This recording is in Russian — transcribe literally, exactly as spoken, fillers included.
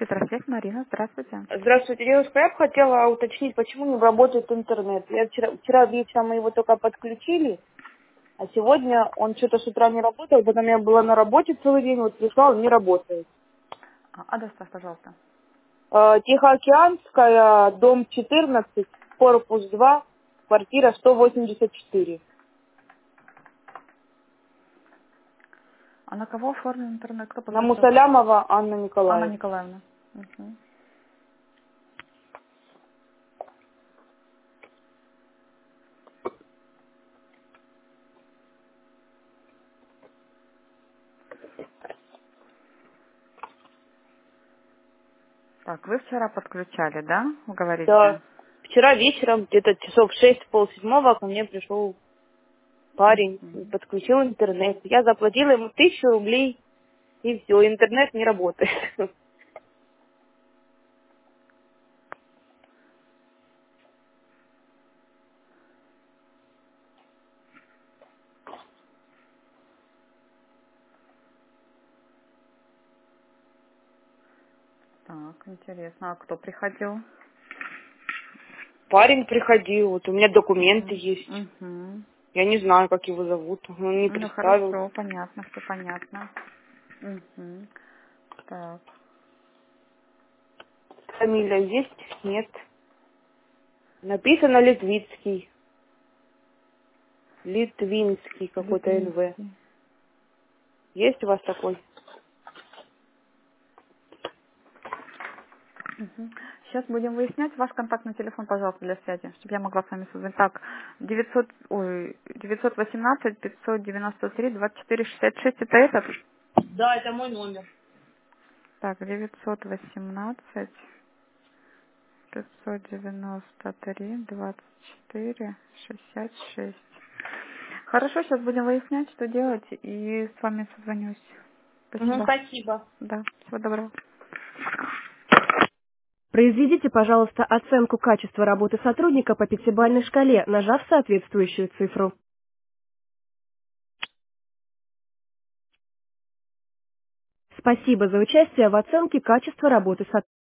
Петросвет Марина, здравствуйте. Здравствуйте, девушка. Я бы хотела уточнить, почему не работает интернет. Я вчера, вчера вечером мы его только подключили, а сегодня он что-то с утра не работал, потом я была на работе целый день, вот пришла, он не работает. А, адрес, пожалуйста. Э, Тихоокеанская, дом четырнадцать, корпус два, квартира сто восемьдесят четыре. А на кого оформлен интернет? Кто На попросил? Мусалямова Анна Анна Николаевна. Николаевна. Мгм. Так, вы вчера подключали, да? Вы Да. говорите? Вчера вечером, где-то часов в шесть, полседьмого, ко мне пришел парень, и Мгм. подключил интернет. Я заплатила ему тысячу рублей. И все, интернет не работает. Так, интересно. А кто приходил? Парень приходил, вот у меня документы Угу. есть. Угу. Я не знаю, как его зовут. Он не Ну, представился. хорошо, понятно, все понятно. Угу. Так. Фамилия есть? Нет. Написано Литвицкий. Литвинский какой-то эн вэ. Литвинский. Есть у вас такой? Угу. Сейчас будем выяснять ваш контактный телефон, пожалуйста, для связи, чтобы я могла с вами созвонить. Так, девятьсот, ой, девятьсот восемнадцать пятьсот девяносто три двадцать четыре шестьдесят шесть, это этот? Да, это мой номер. Так, девятьсот восемнадцать пятьсот девяносто три двадцать четыре шестьдесят шесть. Хорошо, сейчас будем выяснять, что делать, и с вами созвонюсь. Угу, Спасибо. спасибо. Да, всего доброго. Произведите, пожалуйста, оценку качества работы сотрудника по пятибалльной шкале, нажав соответствующую цифру. Спасибо за участие в оценке качества работы сотрудника.